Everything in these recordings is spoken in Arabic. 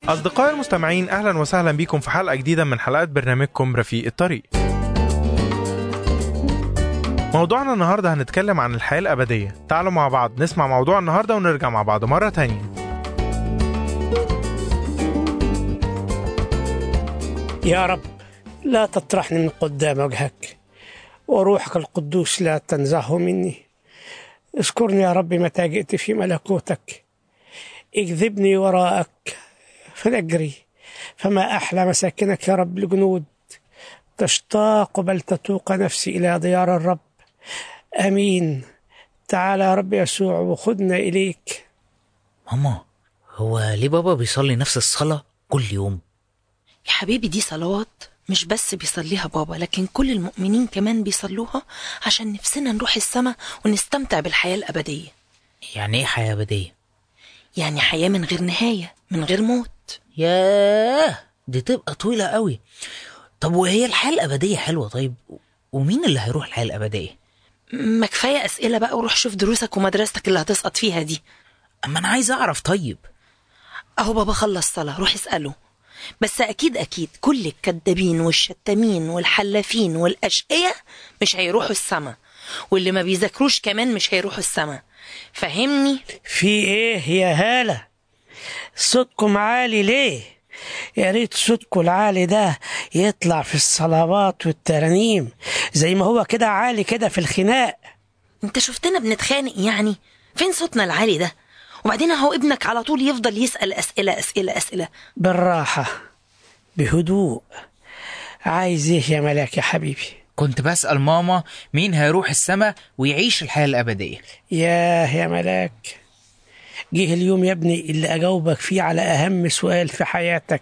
أصدقائي المستمعين، أهلا وسهلا بكم في حلقة جديدة من حلقات برنامجكم رفيق الطريق. موضوعنا النهاردة هنتكلم عن الحياة الأبدية. تعالوا مع بعض نسمع موضوع النهاردة ونرجع مع بعض مرة تانية. يا رب، لا تطرحني من قدام وجهك، وروحك القدوس لا تنزعه مني. اذكرني يا رب متى جئت في ملكوتك، اجذبني وراءك فنجري، فما أحلى مساكنك يا رب الجنود. تشتاق بل تتوق نفسي إلى ديار الرب. أمين. تعالى يا رب يسوع وخدنا إليك. ماما، هو ليه بابا بيصلي نفس الصلاة كل يوم؟ يا حبيبي، دي صلوات مش بس بيصليها بابا، لكن كل المؤمنين كمان بيصلوها عشان نفسنا نروح السماء ونستمتع بالحياة الأبدية. يعني ايه حياة أبدية؟ يعني حياة من غير نهاية، من غير موت. ياه، دي تبقى طويلة قوي. طب وهي الحياة الأبدية حلوة؟ طيب ومين اللي هيروح الحياة الأبدية؟ ما كفاية أسئلة بقى، وروح شوف دروسك ومدرستك اللي هتسقط فيها دي. أما أنا عايز أعرف. طيب أهو بابا خلص صلاة، روح اسأله. بس أكيد كل الكدابين والشتامين والحلافين والأشقية مش هيروحوا السما، واللي ما بيذاكروش كمان مش هيروحوا السما. فهمني؟ في إيه يا هالة؟ صوتكم عالي ليه؟ يا ريت صوتكم العالي ده يطلع في الصلوات والترانيم زي ما هو كده عالي كده في الخناق. انت شفتنا بنتخانق يعني؟ فين صوتنا العالي ده؟ وبعدين اهو ابنك على طول يفضل يسأل أسئلة. بالراحة، بهدوء. عايز ايه يا ملاك يا حبيبي؟ كنت بسأل ماما مين هيروح السما ويعيش الحياة الأبدية. يا ملاك، جه اليوم يا ابني اللي أجاوبك فيه على أهم سؤال في حياتك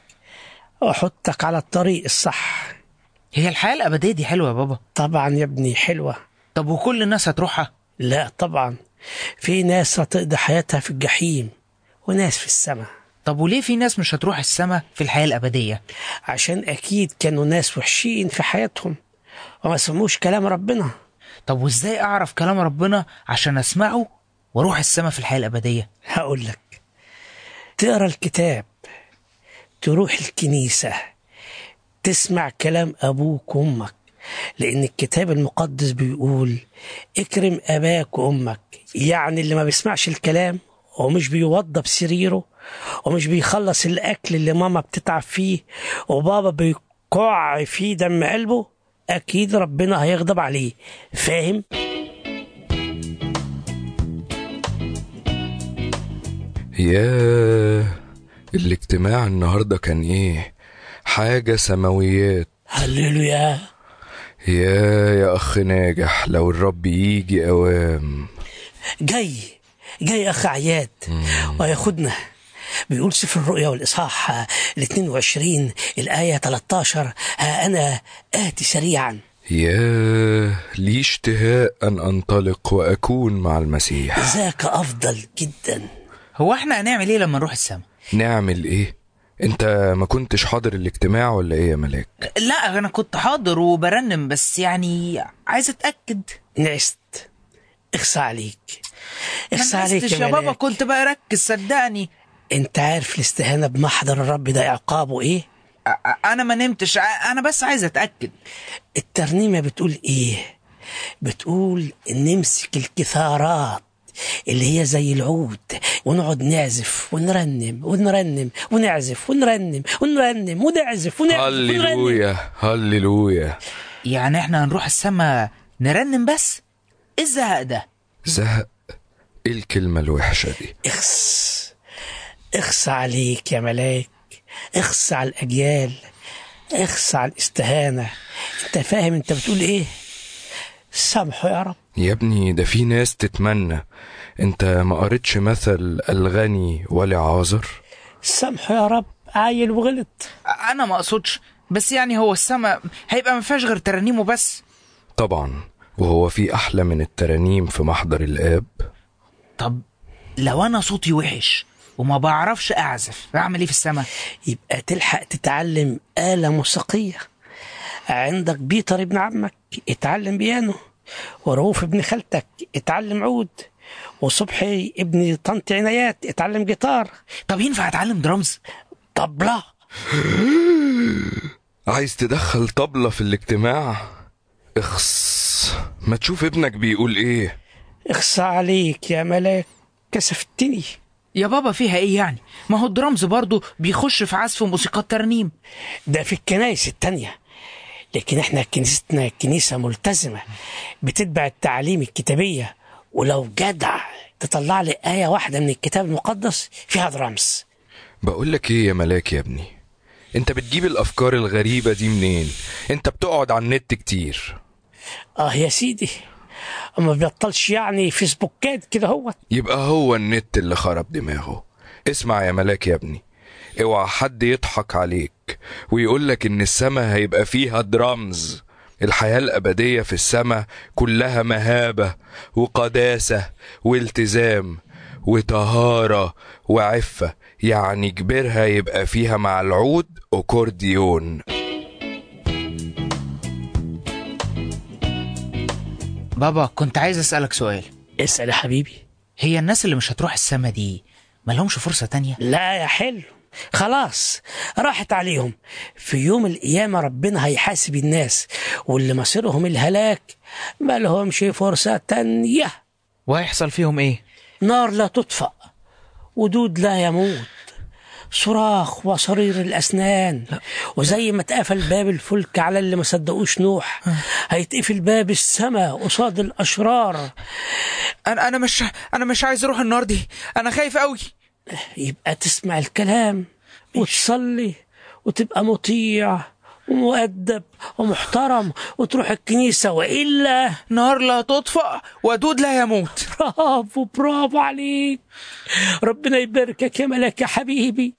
وأحطك على الطريق الصح. هي الحياة الأبدية دي حلوة يا بابا؟ طبعا يا ابني حلوة. طب وكل الناس هتروحها؟ لا طبعا، في ناس هتقضي حياتها في الجحيم وناس في السماء. طب وليه في ناس مش هتروح السما في الحياة الأبدية؟ عشان أكيد كانوا ناس وحشين في حياتهم وما سموش كلام ربنا. طب وإزاي أعرف كلام ربنا عشان أسمعه واروح السما في الحياة الأبدية؟ هقول لك، تقرأ الكتاب، تروح الكنيسة، تسمع كلام أبوك وأمك، لأن الكتاب المقدس بيقول اكرم أباك وأمك. يعني اللي ما بيسمعش الكلام ومش بيوضب سريره ومش بيخلص الأكل اللي ماما بتتعب فيه وبابا بيقع فيه دم قلبه، أكيد ربنا هيغضب عليه. فاهم؟ ياه، الاجتماع النهاردة كان ايه؟ حاجة سماويات. هللويا. يا أخ ناجح، لو الرب يجي أوام. جاي أخ عياد وياخدنا. بيقول سفر الرؤيا والإصحاح 22 الآية 13: ها أنا آتي سريعا. لي اشتهاء أن أنطلق وأكون مع المسيح. ذاك أفضل جدا. هو احنا هنعمل ايه لما نروح السما؟ نعمل ايه؟ انت ما كنتش حاضر الاجتماع ولا ايه يا ملاك؟ لا، انا كنت حاضر وبرنم، بس يعني عايز اتأكد. نعست. اخصى عليك يا بابا، كنت بقى ركز صدقني. انت عارف الاستهانة بمحضر الرب ده عقابه ايه؟ انا ما نمتش، انا بس عايز اتأكد. الترنيمة بتقول ايه؟ بتقول نمسك الكثارات اللي هي زي العود ونقعد نعزف ونرنم ونعزف ونرنم ونعزف ونرنم. هللويا. يعني احنا هنروح السما نرنم بس؟ ايه الزهق ده؟ زهق؟ ايه الكلمة الوحشة دي؟ اخصى عليك يا ملاك، اخصى على الأجيال، اخصى على الاستهانة. انت فاهم انت بتقول ايه؟ سامحه يا رب. يا ابني، ده في ناس تتمنى. انت ما قريتش مثل الغني والعازر؟ سامحه يا رب، عايل وغلط. انا ما اقصدش، بس يعني هو السما هيبقى ما فيهاش غير ترانيمه بس؟ طبعا، وهو في احلى من الترانيم في محضر الاب؟ طب لو انا صوتي وحش وما بعرفش اعزف، اعمل ايه في السما؟ يبقى تلحق تتعلم آلة موسيقية. عندك بيتر ابن عمك اتعلم بيانو، ورؤوف ابن خالتك اتعلم عود، وصبحي ابن طنط عنايات اتعلم جيتار. طب ينفع اتعلم درامز؟ طبلة؟ عايز تدخل طبلة في الاجتماع؟ اخص، ما تشوف ابنك بيقول ايه. اخصى عليك يا ملاك، كسفتني. يا بابا فيها ايه يعني؟ ما هو الدرامز برضو بيخش في عزف موسيقات ترنيم. ده في الكنائس التانية، لكن احنا كنيستنا كنيسة ملتزمة بتتبع التعاليم الكتابية، ولو جدع تطلع لي آية واحدة من الكتاب المقدس فيها درامز. بقولك ايه يا ملاك يا ابني، انت بتجيب الافكار الغريبة دي منين؟ انت بتقعد على النت كتير. يا سيدي، ما بيبطلش يعني فيسبوكات كده. يبقى هو النت اللي خرب دماغه. اسمع يا ملاك يا ابني، اوعى حد يضحك عليك ويقولك ان السما هيبقى فيها درامز. الحياة الأبدية في السما كلها مهابة وقداسة والتزام وطهارة وعفة، يعني كبرها يبقى فيها مع العود أكورديون. بابا كنت عايز أسألك سؤال. اسأل يا حبيبي. هي الناس اللي مش هتروح السما دي مالهمش فرصة تانية؟ لا يا حلو، خلاص راحت عليهم. في يوم القيامة ربنا هيحاسب الناس، واللي مصيرهم الهلاك ما لهمش فرصة تانية. وهيحصل فيهم ايه؟ نار لا تطفأ، ودود لا يموت، صراخ وصرير الأسنان. وزي ما اتقفل باب الفلك على اللي ما صدقوش نوح، هيتقفل باب السماء قصاد الأشرار. أنا مش عايز أروح النار دي، أنا خايف قوي. يبقى تسمع الكلام وتصلي وتبقى مطيع ومؤدب ومحترم وتروح الكنيسة، وإلا نار لا تطفأ ودود لا يموت. برافو عليك. ربنا يباركك يا ملاك يا حبيبي.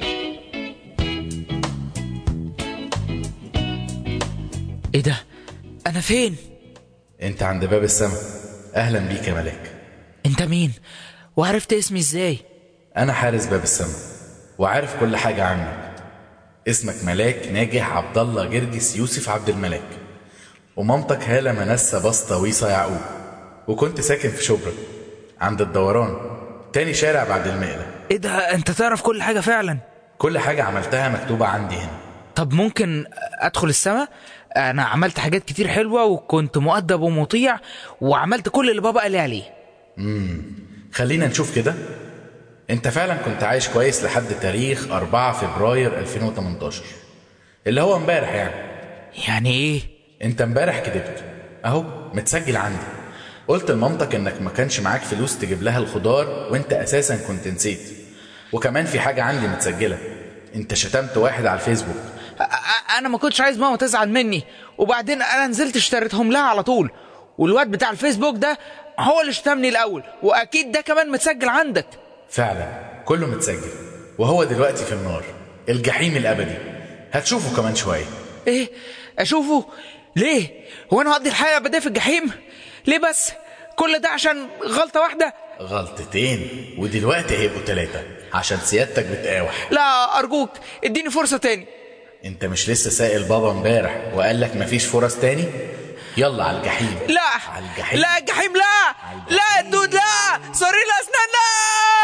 ايه ده؟ أنا فين؟ انت عند باب السماء. أهلا بيك يا ملاك. انت مين؟ وعرفت اسمي ازاي؟ أنا حارس باب السماء وعارف كل حاجة عنك. اسمك ملاك ناجح عبد الله جرجس يوسف عبد الملاك، ومامتك هالة منسة بسطة ويصة يعقوب، وكنت ساكن في شبرا عند الدوران، تاني شارع بعد المقلة. ايه ده؟ انت تعرف كل حاجة فعلا؟ كل حاجة عملتها مكتوبة عندي هنا. طب ممكن ادخل السما؟ انا عملت حاجات كتير حلوة وكنت مؤدب ومطيع وعملت كل اللي بابا قال لي عليه. خلينا نشوف كده. انت فعلا كنت عايش كويس لحد تاريخ 4 فبراير 2018 اللي هو امبارح. يعني ايه؟ انت امبارح كدبت اهو، متسجل عندي. قلت لمامتك انك ما كانش معاك فلوس تجيب لها الخضار وانت اساسا كنت نسيت. وكمان في حاجة عندي متسجلة، انت شتمت واحد على الفيسبوك. انا ما كنتش عايز ماما تزعل مني، وبعدين انا نزلت اشتريتهم لها على طول، والواد بتاع الفيسبوك ده هو اللي شتمني الاول، واكيد ده كمان متسجل عندك. فعلا كله متسجل، وهو دلوقتي في النار، الجحيم الابدي. هتشوفه كمان شوية. ايه؟ اشوفه؟ ليه؟ هو انا هقضي الحياة الابدية في الجحيم؟ ليه بس؟ كل ده عشان غلطة واحدة؟ غلطتين، ودلوقتي هيبقوا 3 عشان سيادتك بتقاوح. لا ارجوك اديني فرصة تاني. انت مش لسه سائل بابا امبارح وقال لك مفيش فرص تاني؟ يلا على الجحيم. لا على الجحيم. لا الجحيم لا. لا الدود لا. صرير الاسنان لا.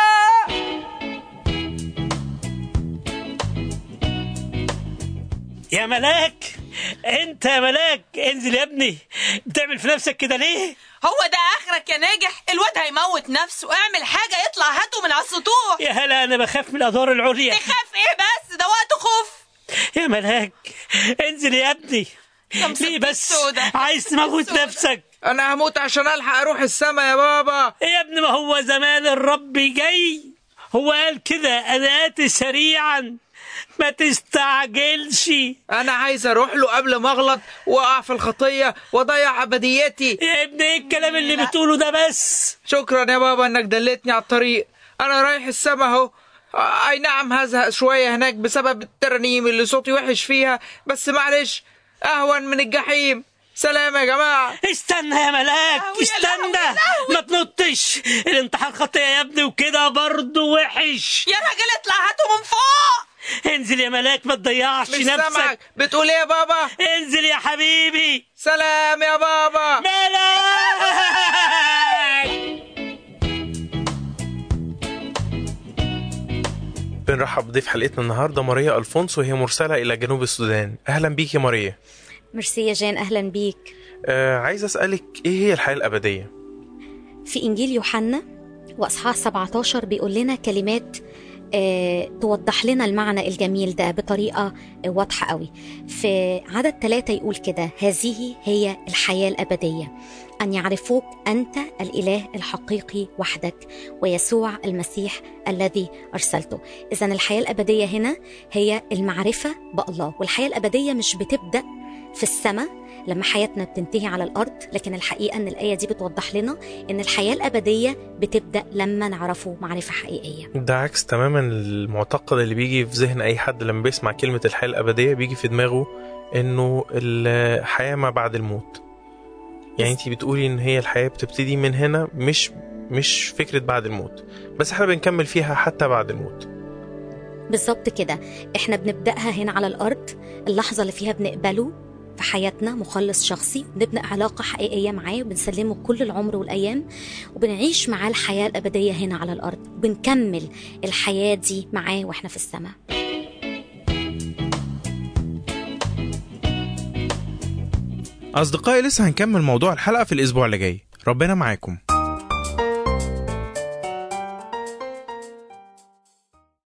يا ملاك، انت يا ملاك انزل يا ابني. بتعمل في نفسك كده ليه؟ هو ده اخرك يا ناجح؟ الواد هيموت نفسه. اعمل حاجة، يطلع هاته من على السطوح. يا هلا، انا بخاف من الادوار العليا. تخاف ايه بس؟ ده وقت خوف. يا ملاك انزل يا ابني. ليه بس عايز تموت نفسك؟ انا هموت عشان الحق اروح السما يا بابا. يا ابني ما هو زمان الرب جاي، هو قال كده انا آتي سريعا، ما تستعجلش. انا عايز اروح له قبل ما اغلط واقع في الخطية واضيع ابديتي. يا ابني ايه الكلام اللي بتقوله ده بس؟ شكرا يا بابا انك دلتني على الطريق. انا رايح السما اهو. اي نعم هزهق شوية هناك بسبب الترانيم اللي صوتي وحش فيها، بس معلش اهون من الجحيم. سلام يا جماعة. استنى يا ملاك، استنى، ما تنطش. الانتحار خطية يا ابني وكده برضه وحش. يا راجل اطلع هاته من فوق. انزل يا ملاك، ما تضيعش مش نفسك. سامعك. بتقول ايه يا بابا؟ انزل يا حبيبي. سلام يا بابا. ملاك. بنرحب بضيف حلقتنا النهاردة ماريا ألفونس، وهي مرسلة إلى جنوب السودان. أهلا بيك يا ماريا. ميرسي يا جان، أهلا بيك. عايز أسألك إيه هي الحياة الأبدية؟ في إنجيل يوحنا وأصحاح 17 بيقول لنا كلمات توضح لنا المعنى الجميل ده بطريقة واضحة قوي. في عدد 3 يقول كده: هذه هي الحياة الأبدية، أن يعرفوك أنت الإله الحقيقي وحدك ويسوع المسيح الذي أرسلته. إذن الحياة الأبدية هنا هي المعرفة بالله، والحياة الأبدية مش بتبدأ في السماء لما حياتنا بتنتهي على الأرض، لكن الحقيقة أن الآية دي بتوضح لنا أن الحياة الأبدية بتبدأ لما نعرفه معرفة حقيقية. ده عكس تماما المعتقد اللي بيجي في ذهن أي حد لما بيسمع كلمة الحياة الأبدية، بيجي في دماغه أنه الحياة ما بعد الموت. يعني انتي بتقولي ان هي الحياة بتبتدي من هنا، مش فكرة بعد الموت، بس احنا بنكمل فيها حتى بعد الموت. بالظبط كده، احنا بنبدأها هنا على الأرض، اللحظة اللي فيها بنقبله في حياتنا مخلص شخصي، بنبدأ علاقة حقيقية معاه وبنسلمه كل العمر والأيام، وبنعيش معاه الحياة الأبدية هنا على الأرض، وبنكمل الحياة دي معاه وإحنا في السماء. أصدقائي، لسه هنكمل موضوع الحلقة في الأسبوع اللي جاي. ربنا معاكم.